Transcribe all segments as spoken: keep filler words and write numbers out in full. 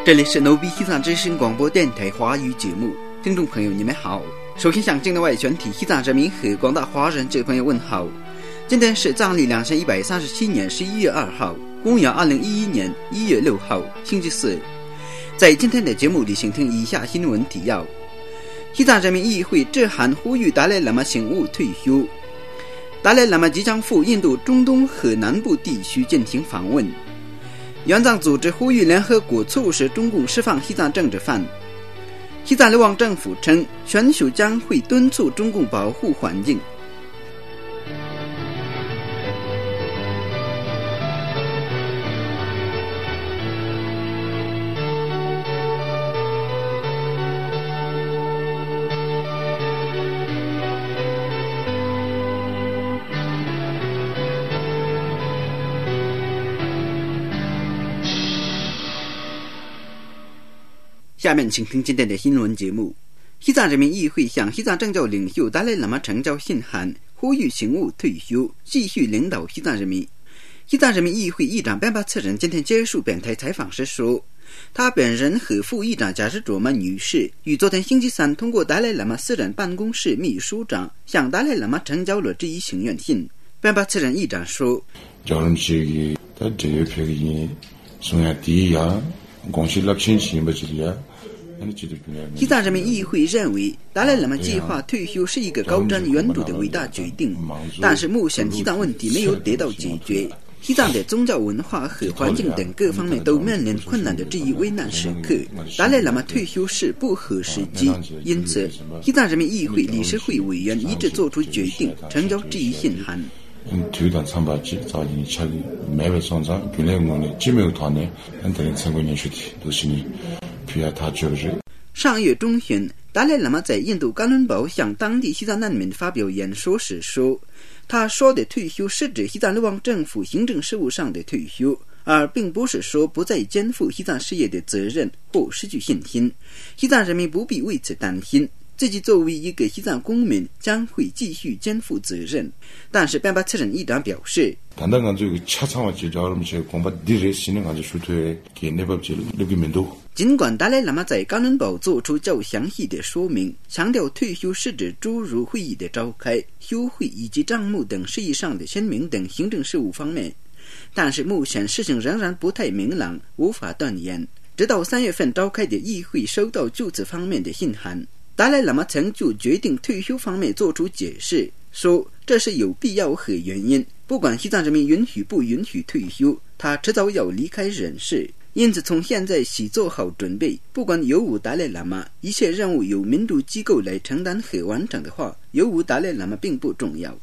这里是牛逼西藏之声广播电台华语节目，听众朋友你们好。首先向境内外全体西藏人民和广大华人这朋友问好。今天是藏历两千一百三十七年十一月二号，公元二零一一年一月六号，星期四。在今天的节目里，请听以下新闻提要：西藏人民议会致函呼吁达赖喇嘛醒悟退休。达赖喇嘛即将赴印度中东和南部地区进行访问。援藏组织呼吁联合国促使中共释放西藏政治犯。西藏流亡政府称，全球将会敦促中共保护环境。下面请听今天的新闻节目。西藏人民议会向西藏政教领袖达赖喇嘛呈交信函，呼吁醒悟退休，继续领导西藏人民。西藏人民议会议长班巴次仁今天接受本台采访时说，他本人和副议长贾什卓玛女士于昨天星期三通过达赖喇嘛私人办公室秘书长向达赖喇嘛呈交了这一请愿信。班巴次仁议长说，西藏人民议会认为达赖喇嘛计划退休是一个高瞻远瞩的伟大决定，但是目前西藏问题没有得到解决，西藏的宗教文化和环境等各方面都面临困难的这一危难时刻，达赖喇嘛退休是不合时机，因此西藏人民议会理事会委员一致做出决定，呈交这一信函。 推动参巴基造进恰里每位双长军队工的几没有团队等等成功人选题都是你需要他救治。 上月中旬，达赖喇嘛在印度甘伦堡向当地西藏难民发表演说时说，他说的退休是指西藏流亡政府行政事务上的退休，而并不是说不再肩负西藏事业的责任或失去信心。西藏人民不必为此担心，自己作为一个西藏公民将会继续肩负责任。但是班巴次仁议长表示，尽管达赖喇嘛在甘伦堡做出较详细的说明，强调退休是指诸如会议的召开、休会以及账目等事宜上的签名等行政事务方面，但是目前事情仍然不太明朗，无法断言。直到三月份召开的议会收到就此方面的信函，达赖喇嘛曾就决定退休方面做出解释，说这是有必要和原因，不管西藏人民允许不允许退休，他迟早要离开人世，因此从现在起做好准备，不管有无达赖喇嘛，一切任务由民主机构来承担和完成的话，有无达赖喇嘛并不重要。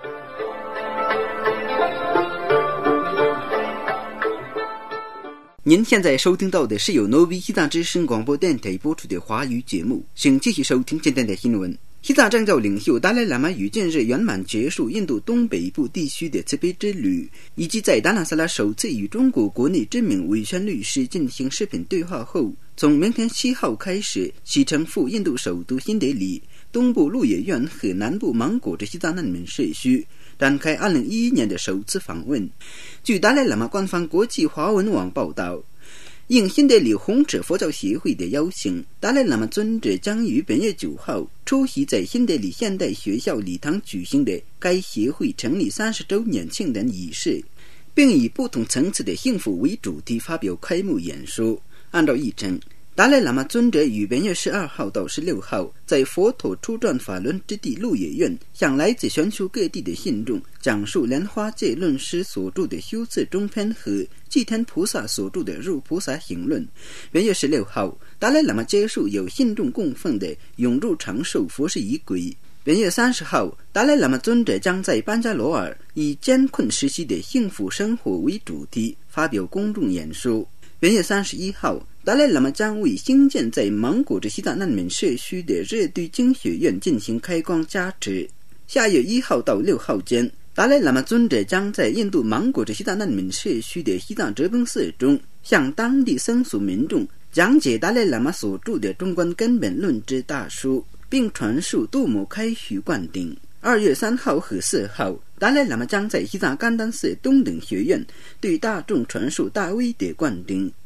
您现在收听到的是由 Novi 西藏之声广播电台播出的华语节目，请继续收听今天的新闻。西藏政教领袖达赖喇嘛于近日圆满结束印度东北部地区的慈悲之旅，以及在达纳萨拉首次与中国国内知名维权律师进行视频对话后，从明天七号开始启程赴印度首都新德里、东部鹿野苑和南部芒果的西藏难民社区，展开二零一一年的首次访问。据达赖喇嘛官方国际华文网报道，应新德里红尺佛教协会的邀请，达赖喇嘛尊者将于本月九号出席在新德里现代学校礼堂举行的该协会成立三十周年庆典仪式，并以不同层次的幸福为主题发表开幕演说。按照议程，达赖喇嘛尊者于本月十二号到十六号在佛陀初转法轮之地鹿野苑，向来自全球各地的信众讲述莲花戒论师所著的修次中篇和祭天菩萨所著的入菩萨行论。本月十六号，达赖喇嘛接受有信众供奉的永入长寿佛事仪轨。本月三十号，达赖喇嘛尊者将在班加罗尔以艰困时期的幸福生活为主题发表公众演说。本月三十一号，达赖喇嘛将为兴建在芒果的西藏难民社区的热堆经学院进行开光加持。下月一号到六号间，达赖喇嘛尊者将在印度芒果的西藏难民社区的西藏哲蚌寺中，向当地僧俗民众讲解达赖喇嘛所著的中观根本论之大书，并传述度母开许灌顶。二月三号和四号，达赖喇嘛将在西藏甘丹寺东等学院对大众传授大威德灌顶。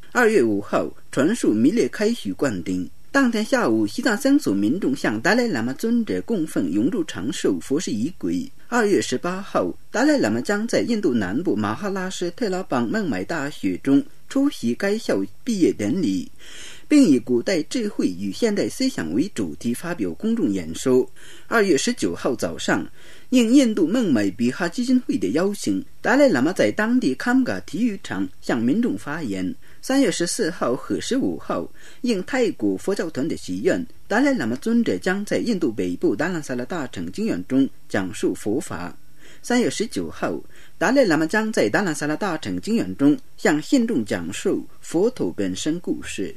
二月五号传述密列开许灌顶。当天下午，西藏僧俗民众向达赖喇嘛尊者供奉永驻长寿佛事仪轨。二月十八号，达赖喇嘛将在印度南部马哈拉施特拉邦孟买大学中出席该校毕业典礼，并以古代智慧与现代思想为主题发表公众演说。二月十九号早上，应印度孟买比哈基金会的邀请，达赖喇嘛在当地康嘎体育场向民众发言。三月十四号和十五号，应泰国佛教团的祈愿，达赖喇嘛尊者将在印度北部达兰萨拉大乘经院中讲述佛法。三月十九号，达赖喇嘛将在达兰萨拉大乘经院中向信众讲述佛陀本身故事。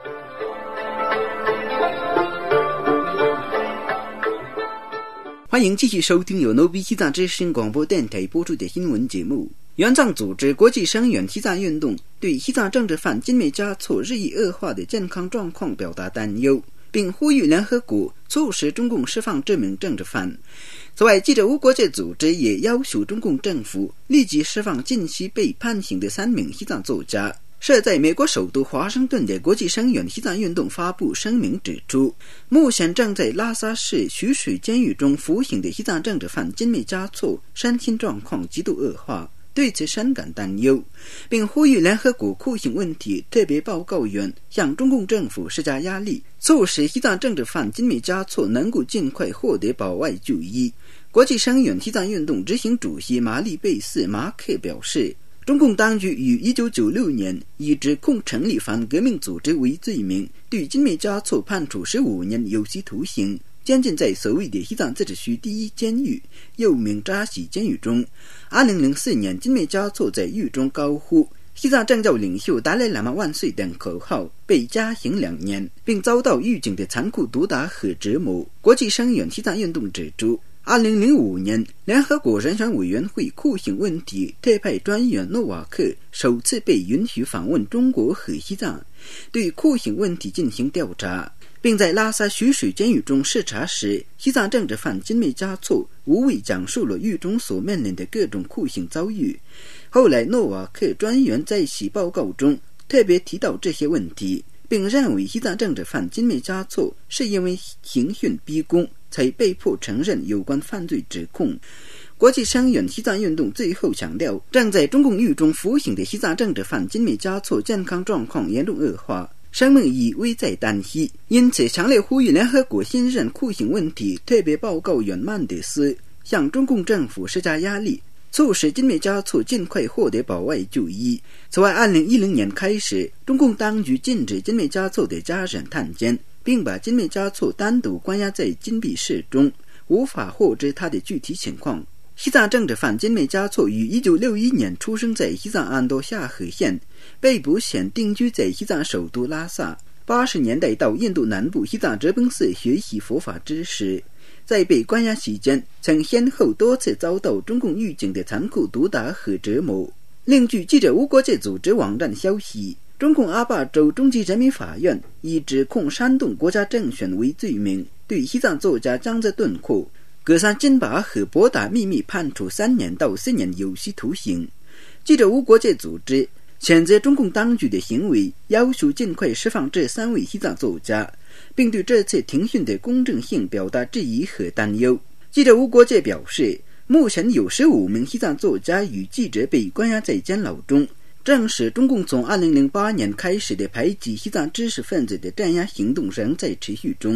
欢迎继续收听由 Nobi 西藏之声广播电台播出的新闻节目。援藏组织国际声援西藏运动对西藏政治犯金美嘉措日益恶化的健康状况表达担忧，并呼吁联合国促使中共释放这名政治犯。此外，记者无国界组织也要求中共政府立即释放近期被判刑的三名西藏作家。设在美国首都华盛顿的国际声援西藏运动发布声明指出，目前正在拉萨市徐水监狱中服刑的西藏政治犯金美嘉措身心状况极度恶化，对此深感担忧，并呼吁联合国酷刑问题特别报告员向中共政府施加压力，促使西藏政治犯金美嘉措能够尽快获得保外就医。国际声援西藏运动执行主席马里贝斯马克表示，中共当局于一九九六年以指控成立反革命组织为罪名，对金美嘉措判处十五年有期徒刑，监禁在所谓的西藏自治区第一监狱，又名扎西监狱中。二零零四年，金美嘉措在狱中高呼西藏政教领袖达赖喇嘛万岁等口号，被加刑两年，并遭到狱警的残酷毒打和折磨。国际声援西藏运动指出，二零零五年，联合国人权委员会酷刑问题特派专员诺瓦克首次被允许访问中国和西藏，对酷刑问题进行调查，并在拉萨徐水监狱中视察时，西藏政治犯金美嘉措无畏讲述了狱中所面临的各种酷刑遭遇。后来，诺瓦克专员在其报告中特别提到这些问题，并认为西藏政治犯金美嘉措是因为刑讯逼供才被迫承认有关犯罪指控。国际声援西藏运动最后强调，正在中共狱中服刑的西藏政治犯金美嘉措健康状况严重恶化，生命已危在旦夕，因此强烈呼吁联合国新任酷刑问题特别报告员曼德斯向中共政府施加压力，促使金美嘉措尽快获得保外就医。此外，二零一零年开始，中共当局禁止金美嘉措的家人探监，并把金美嘉措单独关押在禁闭室中，无法获知他的具体情况。西藏政治犯金美嘉措于一九六一年出生在西藏安多夏河县，被捕前定居在西藏首都拉萨。八十年代到印度南部西藏哲蚌寺学习佛法知识，在被关押期间，曾先后多次遭到中共狱警的残酷毒打和折磨。另据记者无国界组织网站消息，中共阿坝州中级人民法院以指控煽动国家政权为罪名，对西藏作家江泽顿阔、格桑金巴和博达秘密判处三年到四年有期徒刑。记者无国界组织谴责中共当局的行为，要求尽快释放这三位西藏作家，并对这次庭讯的公正性表达质疑和担忧。记者无国界表示，目前有十五名西藏作家与记者被关押在监牢中，证实中共从二零零八年开始的排挤西藏知识分子的镇压行动仍在持续中。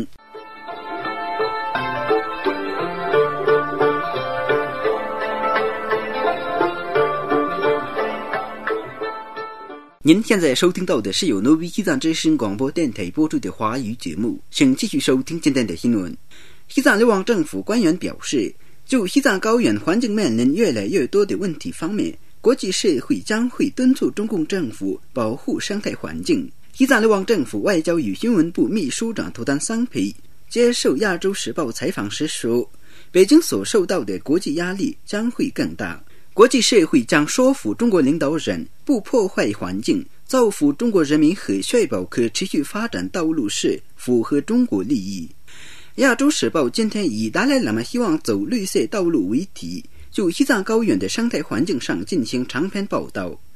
您现在收听到的是由 Nobi 西藏之声广播电台播出的华语节目，请继续收听今天的新闻。西藏流亡政府官员表示，就西藏高原环境面临越来越多的问题方面，国际社会将会敦促中共政府保护生态环境。西藏流亡政府外交与新闻部秘书长图丹桑培接受亚洲时报采访时说，北京所受到的国际压力将会更大，国际社会将说服中国领导人不破坏环境，造福中国人民和确保可持续发展道路是符合中国利益。亚洲时报今天以达赖喇嘛希望走绿色道路为题，就西藏高原的生态环境上进行长篇报道。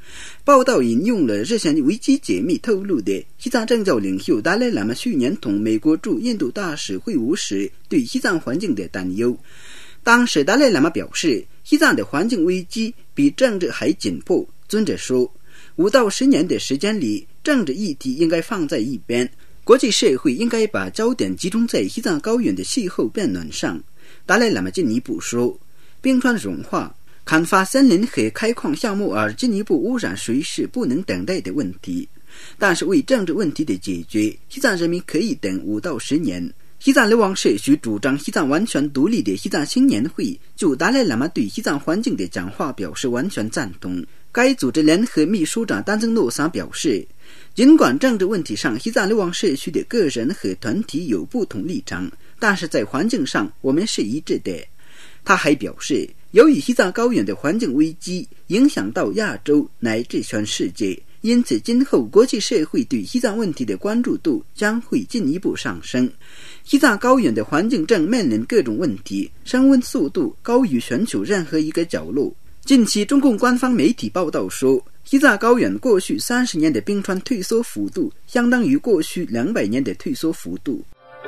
报道引用了日前维基解密透露的西藏政教领袖达赖喇嘛去年同美国驻印度大使会晤时对西藏环境的担忧。当时达赖喇嘛表示，西藏的环境危机比政治还紧迫。尊者说，五到十年的时间里，政治议题应该放在一边，国际社会应该把焦点集中在西藏高原的气候变暖上。达赖喇嘛进一步说，冰川融化、砍伐森林和开矿项目而进一步污染水是不能等待的问题，但是为政治问题的解决，西藏人民可以等五到十年。西藏流亡社区主张西藏完全独立的西藏青年会就达赖喇嘛对西藏环境的讲话表示完全赞同。该组织联合秘书长丹增诺桑表示，尽管政治问题上西藏流亡社区的个人和团体有不同立场，但是在环境上我们是一致的。他还表示，由于西藏高原的环境危机影响到亚洲乃至全世界，因此今后国际社会对西藏问题的关注度将会进一步上升。西藏高原的环境正面临各种问题，升温速度高于全球任何一个角落。近期中共官方媒体报道说，西藏高原过去三十年的冰川退缩幅度相当于过去两百年的退缩幅度。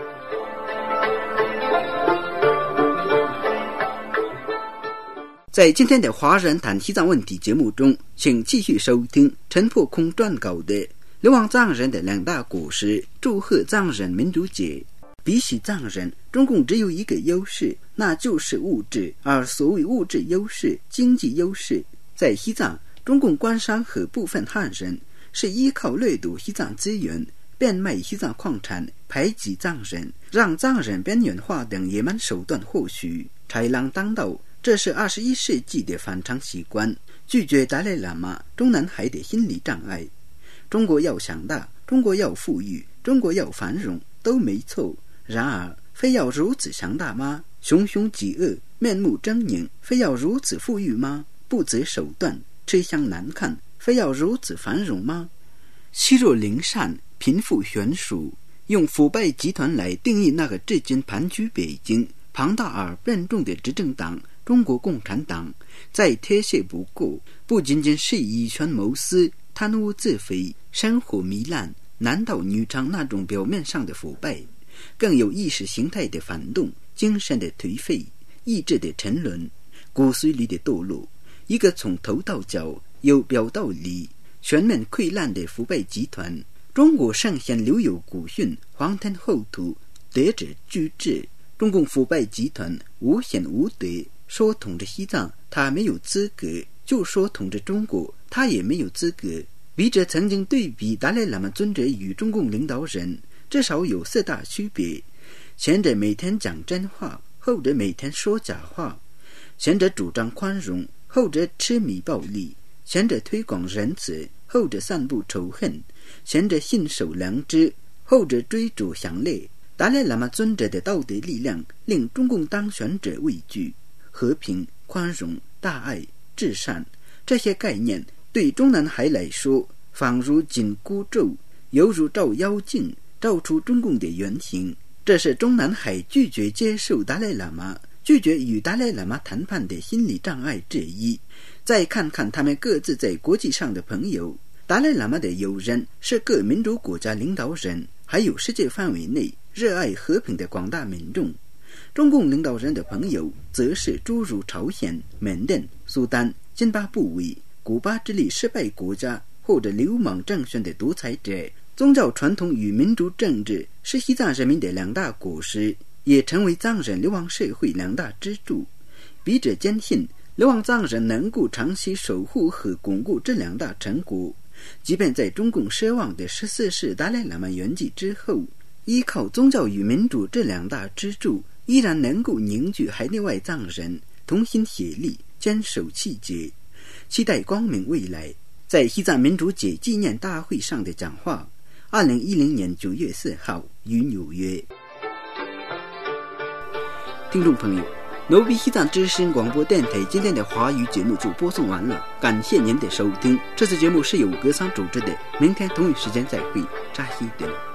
在今天的华人谈西藏问题节目中，请继续收听陈破空撰稿的流亡藏人的两大果实，祝贺藏人民主节。比起藏人，中共只有一个优势，那就是物质，而所谓物质优势、经济优势，在西藏，中共官商和部分汉人是依靠掠夺西藏资源、变卖西藏矿产、排挤藏人、让藏人边缘化等野蛮手段获取，豺狼当道。这是二十一世纪的反常习惯，拒绝达赖喇嘛中南海的心理障碍。中国要强大，中国要富裕，中国要繁荣，都没错。然而，非要如此强大吗？熊熊饥饿，面目狰狞，非要如此富裕吗？不择手段，吃相难看，非要如此繁荣吗？欺弱零散，贫富悬殊，用腐败集团来定义那个至今盘踞北京、庞大而笨重的执政党中国共产党，再贴切不过，不仅仅是以权谋私、贪污自肥、生活糜烂、男盗女娼那种表面上的腐败，更有意识形态的反动、精神的颓废、意志的沉沦、骨髓里的堕落，一个从头到脚由表到里全面溃烂的腐败集团。中国圣贤留有古训，皇天厚土，德者居之。中共腐败集团无显无德，说统治西藏他没有资格，就说统治中国他也没有资格。笔者曾经对比达赖喇嘛尊者与中共领导人，至少有四大区别：前者每天讲真话，后者每天说假话；前者主张宽容，后者痴迷暴力；前者推广仁慈，后者散布仇恨；前者信守良知，后者追逐享乐。达赖喇嘛尊者的道德力量令中共当权者畏惧。和平、宽容、大爱、至善，这些概念对中南海来说，仿如紧箍咒，犹如照妖镜，照出中共的原形。这是中南海拒绝接受达赖喇嘛、拒绝与达赖喇嘛谈判的心理障碍之一。再看看他们各自在国际上的朋友，达赖喇嘛的友人是各民主国家领导人，还有世界范围内热爱和平的广大民众。中共领导人的朋友则是诸如朝鲜、缅甸、苏丹、津巴布韦、古巴之类失败国家或者流氓政权的独裁者。宗教传统与民主政治是西藏人民的两大果实，也成为藏人流亡社会两大支柱。笔者坚信，流亡藏人能够长期守护和巩固这两大成果，即便在中共奢望的十四世达赖喇嘛圆寂之后，依靠宗教与民主这两大支柱，依然能够凝聚海内外藏人同心协力，坚守气节，期待光明未来。在西藏民主节纪念大会上的讲话，二零一零年九月四号于纽约。听众朋友，挪威西藏之声广播电台今天的华语节目就播送完了，感谢您的收听。这次节目是由格桑主持的，明天同一时间再会，扎西德。